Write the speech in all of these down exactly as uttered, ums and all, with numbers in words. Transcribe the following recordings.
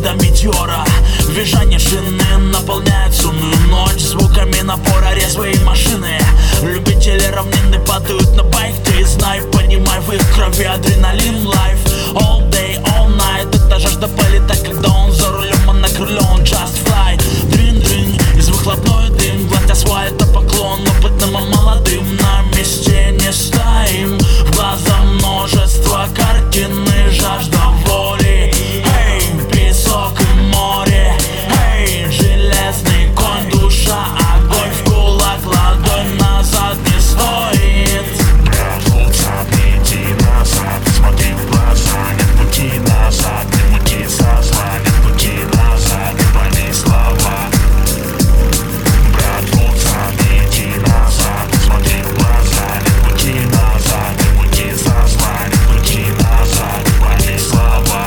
до метеора. Движение шины наполняет сонную ночь звуками напора резвые машины. Любители равнины падают на байк. Ты знай, понимай, в их крови адреналин. Life all day, all night. Это жажда полетать, когда он за рулем, а на крыле он just fly. Дрин-дрин, из выхлопной дым, гладь асфальта, поклон опытным и молодым. На месте не стоим, в глаза множество картины, жажда воли. Эй, песок и море, эй, железный конь, душа, огонь в кулак, ладонь назад не стоит. Брат, лучше не иди назад, смотри в глаза, нет пути назад, не мути со зла, нет пути назад, не пали слова. Брат, лучше не иди назад, смотри в глаза, нет пути назад, не мути со зла, нет пути назад, не пали слова.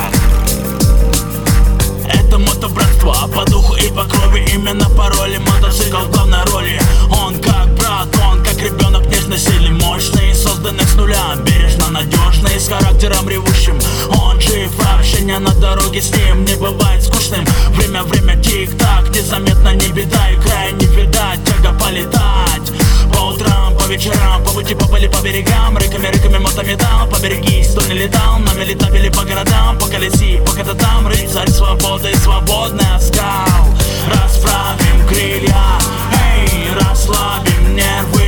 Это мотобратство, а по духу и по крови именно по роли. Мотоцикл в главной роли. Он как брат, он как ребенок, нежно, сильный, мощный, созданный с нуля, бережно, надежный, с характером ревущим. Он жив, общение на дороге с ним не бывает скучным. Время, время, тик-так, незаметно, не беда, и края не видать, тяга полетать. По утрам, по вечерам, по пути поплыли по берегам, рыками, рыками мотометал, поберегись, кто не летал, нами летали по городам, по колеси, пока ты там, рыцарь свободы, свободный оскал. Расправим крылья, эй, расслабим нервы.